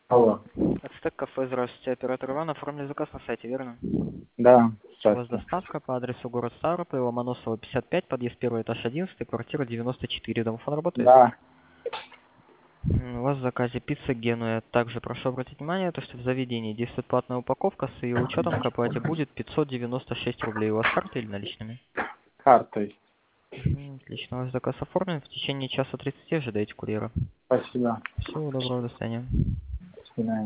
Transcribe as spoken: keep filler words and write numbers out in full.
Алло. Ацтек кафе, здравствуйте, оператор Иван, оформили заказ на сайте, верно? Да, У вас здравствуйте. доставка по адресу город Ставрополь, Ломоносова пятьдесят пять, подъезд первый, этаж одиннадцать, квартира девяносто четыре. Домофон работает? Да. М, У вас в заказе пицца Генуя. Также прошу обратить внимание, то, что в заведении действует платная упаковка, с ее учетом к оплате будет пятьсот девяносто шесть рублей. У вас картой или наличными? Картой. Мгм, Отлично, ваш заказ оформлен. В течение часа тридцати ожидайте курьера. Спасибо. Всего доброго, до свидания. До свидания.